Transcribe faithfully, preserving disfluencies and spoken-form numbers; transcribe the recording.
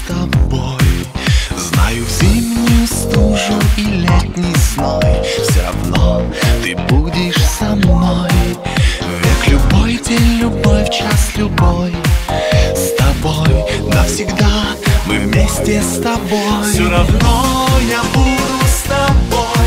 тобой. Знаю зимнюю стужу и летний зной, все равно ты будешь со мной. Век любой, день любой, в час любой. С тобой навсегда, мы вместе с тобой. Все равно я буду с тобой.